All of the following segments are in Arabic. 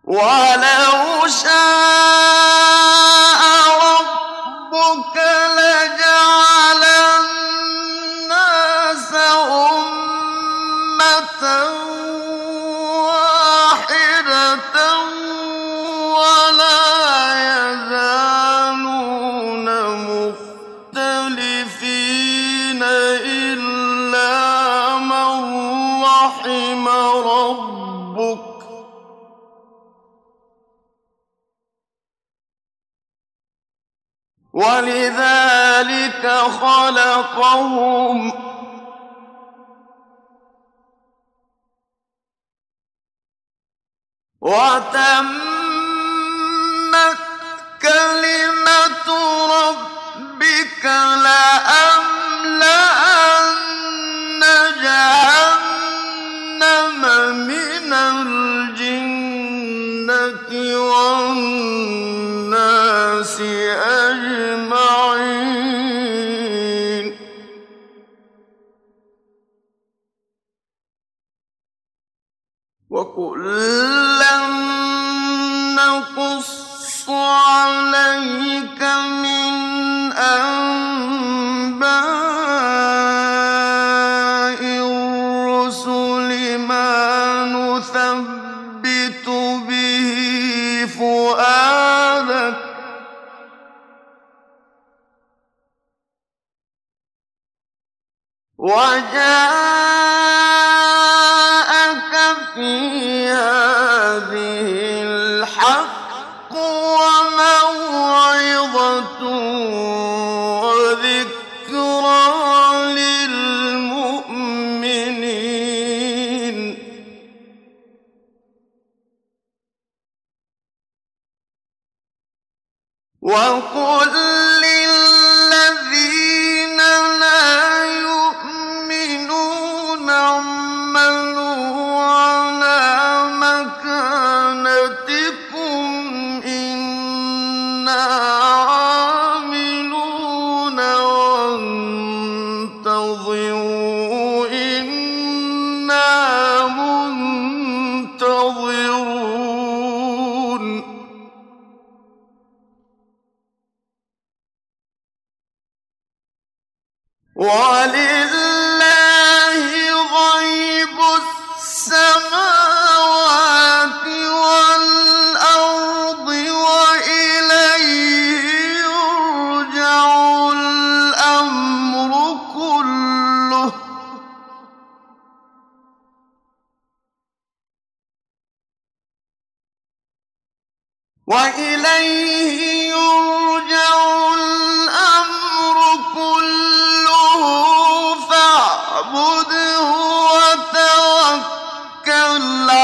وَلَوْ شَاءَ رَبُّكَ لَجَعَلَ النَّاسَ أُمَّةً وَاحِدَةً وَلَا يَزَالُونَ مُخْتَلِفِينَ إِلَّا مَن رَّحِمَ رَبُّكَ ۚ وَلِذَٰلِكَ خَلَقَهُمْ ۖ وَتَمَّتْ كَلِمَةُ رَبِّكَ لَأَمْلَأَنَّ جَهَنَّمَ مِنَ الْجِنَّةِ وَالنَّاسِ أَجْمَعِينَ وَكُلًّا نَّقُصُّ عَلَيْكَ مِنْ أَنبَاءِ الرُّسُلِ مَا نُثَبِّتُ بِهِ فُؤَادَكَ ۚ وَجَاءَكَ فِي هَٰذِهِ الْحَقُّ وَمَوْعِظَةٌ وَذِكْرَىٰ لِلْمُؤْمِنِينَ وَقُل لِّلَّذِينَ لَا يُؤْمِنُونَ اعْمَلُوا عَلَىٰ مَكَانَتِكُمْ إِنَّا عَامِلُونَ وَانتَظِرُوا إِنَّا مُنتَظِرُونَ وَلِلَّهِ غَيْبُ السَّمَاوَاتِ وَالْأَرْضِ وَإِلَيْهِ يُرْجَعُ الْأَمْرُ كُلُّهُ ۚ وَإِلَيْهِ يُرْجَعُ الْأَمْرُ كُلُّهُ فَاعْبُدْهُ وَتَوَكَّلْ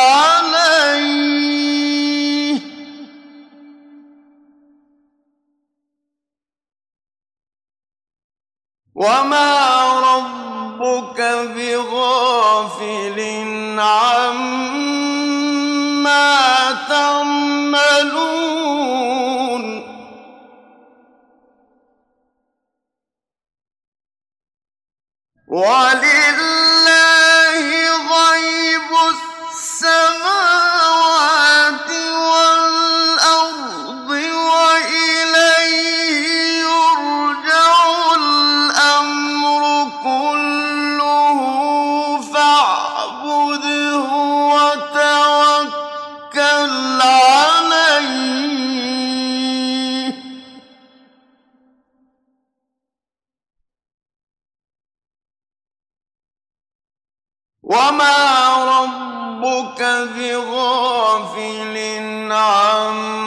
عَلَيْهِ ۚ وَمَا رَبُّكَ بِغَافِلٍ عَمَّا تَعْمَلُونَ وَلِلَّهِ غَيْبُ السَّمَاوَاتِ وَالْأَرْضِ وَإِلَيْهِ يُرْجَعُ الْأَمْرُ كُلُّهُ فَاعْبُدْهُ وَتَوَكَّلْ عَلَيْهِ ۚ وَمَا رَبُّكَ بِغَافِلٍ عَمَّا